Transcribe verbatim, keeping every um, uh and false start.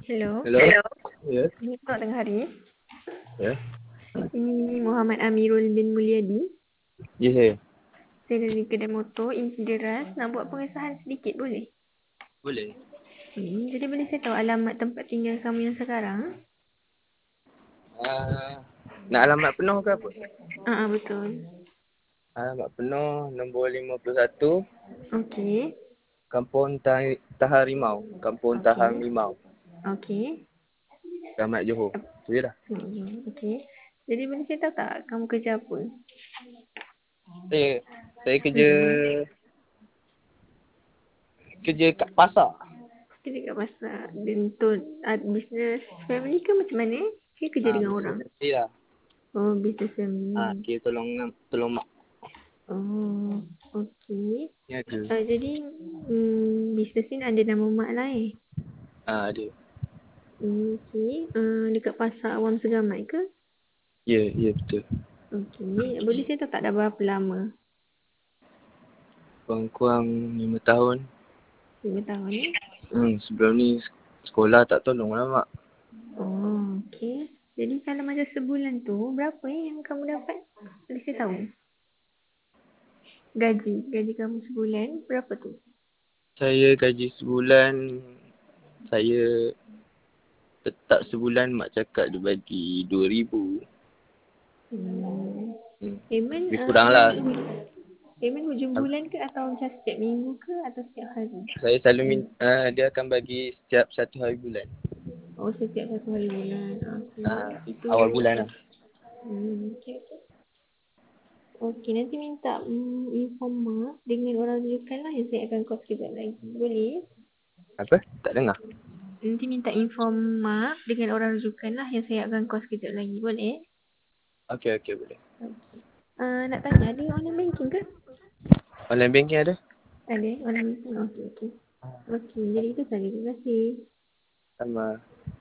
Hello. Hello? Hello. Ya? Selamat tengah hari. Ya? Ini Muhammad Amirul bin Mulyadi. Ya, saya. Saya dari kedai motor Inci Deras. Nak buat pengesahan sedikit boleh? Boleh. Hmm, jadi boleh saya tahu alamat tempat tinggal kamu yang sekarang? Uh, nak alamat penuh ke apa? Ah, uh, betul. Alamat penuh nombor lima puluh satu Okey. Kampung Tah- Tahar Rimau. Kampung Tahar Okey. Rimau. Okey. Ramat Johor. Tu je dah. Hmm, okey. Jadi boleh saya tahu tak kamu kerja apa? Saya, saya kerja Hmm. kerja kat pasar. Kerja kat pasar. Dan tu uh, business family ke macam mana? Ke kerja Ah, dengan bisnes orang? sendiri lah. Oh, business Ah, family. kira tolong tolong mak. Oh, okey. Ya ke? Uh, jadi, hmm, bisnes ni ada nama mak lah eh? Ah, ada. Hmm, okey. Uh, dekat pasar Awam Segamat ke? Ya, ya betul. Okey. Boleh saya tahu tak dah berapa lama? Kurang-kurang lima tahun. Lima tahun ni? Hmm, sebelum ni sekolah tak tolong lah mak. Oh, okey. Jadi kalau macam sebulan tu, berapa eh yang kamu dapat? Boleh saya tahu? Gaji. Gaji kamu sebulan, berapa tu? Saya gaji sebulan, saya tetap sebulan mak cakap dia bagi dua ribu. Hmm. Hmm. Payment, Lebih uh, kurang lah. payment, payment hujung bulan ke atau macam setiap minggu ke atau setiap hari? Saya selalu minta, uh, dia akan bagi setiap satu hari bulan. Oh, setiap satu hari bulan. Okey. Uh, Itu, awal bulan lah. hmm, okey, okey. Okey, nanti minta mm, inform mak dengan orang rujukan lah yang saya akan call sekejap lagi. Boleh? Apa? Tak dengar. Nanti minta inform mak dengan orang rujukan lah yang saya akan call sekejap lagi. Boleh? Okey, okey boleh. Okey. Uh, nak tanya, ada online banking ke? Online banking ada? Ada online banking. Okey, okey. Okey, jadi itu saja. Terima kasih. Sama.